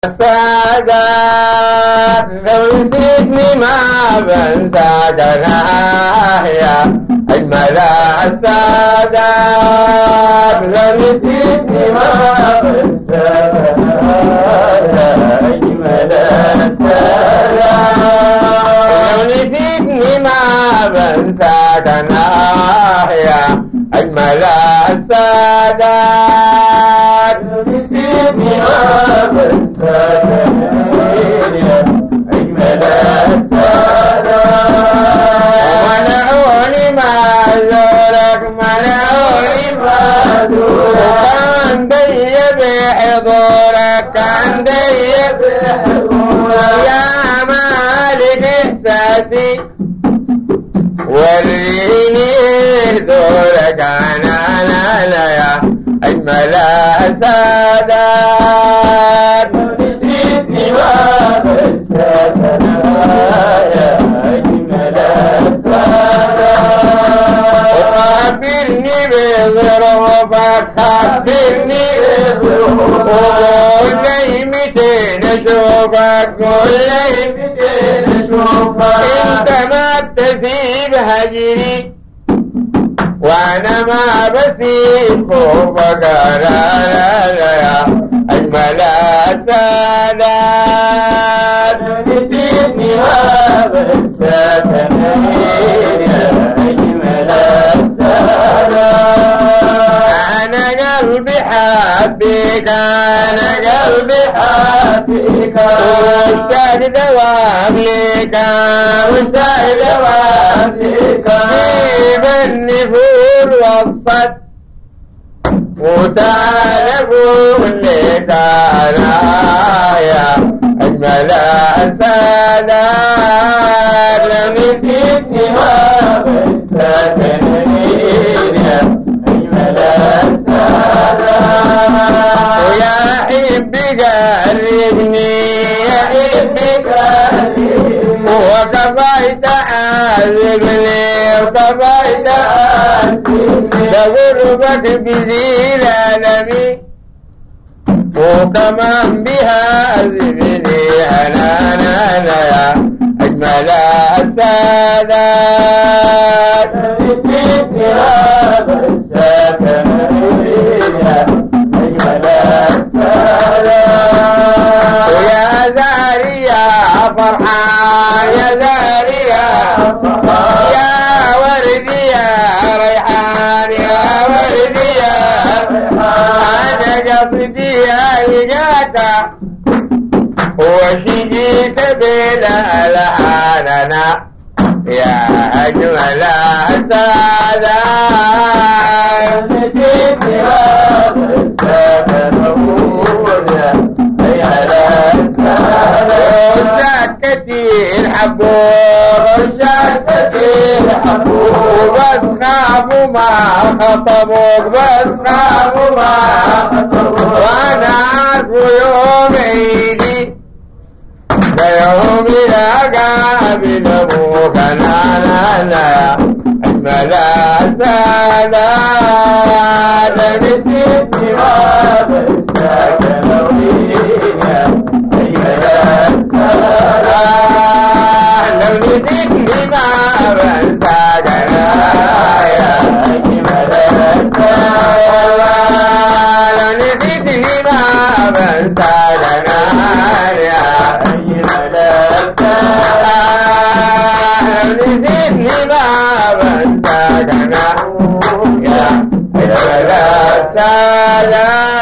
السادات لو نسيتني ما بنساك أنا يا أجمل السادات لو نسيتني ما بنساك أنا يا أجمل السادات لو نسيتني ما بنساك أنا يا أجمل السادات لو نسيتني ما بنساك أجمل السادات منعوني ما زورك منعوني ما زورك كان دي بحضورك كان دي بحضورك يا مالك إحساسي وريني دورك أنا يا أجمل السادات لو نسيتني ما بنساك أنا يا أجمل السادات وخبرني بظروفك خبرني بظروفك قول لي متين أشوفك قول لي متين أشوفك أنت ما بتسيب هجري وأنا ما بسيب خوفك لا يا أجمل السادات لو نسيتني ما بنساك أنا يا أجمل السادات أنا قلبي حبيك أنا قلبي حبيك واشتاق دوام ليك واشتاق دوام ليك جيب النفور والصد وتعال قول لك أنا يا أجمل السادات لو نسيتني ما بنساك أنا يا أجمل السادات ويا حبي قربني يا حبي قربني وكفيت عذبني وكفيت عذبني لغربك بذيل ألمي وكمان بها عذبني أنا يا أجمل السادات لو نسيتني ما بنساك أنا يا أجمل السادات ويا زاري يا فرحان يا زاري يا فرحان يا وردي يا ريحان يا وردي يا ريحان أنا قصدي ألقاك وشجيت بلا ألحاننا يا أجمل السادات نسيتني ما بنساك يا أجمل السادات وشاك كتير حبوب وشاك كتير حبوب بس خافوا ما خطبوك بس خافوا ما خطبوك وأنا عارف يوم عيدي كيوم قابل أبوك أنا يا أجمل السادات لو نسيتني ما بنساك أنا يا أجمل السادات لو نسيتني ما بنساك أنا يا أجمل السادات لو نسيتني ما بنساك أنا يا أجمل السادات لو نسيتني ما بنساك أنا يا أجمل السادات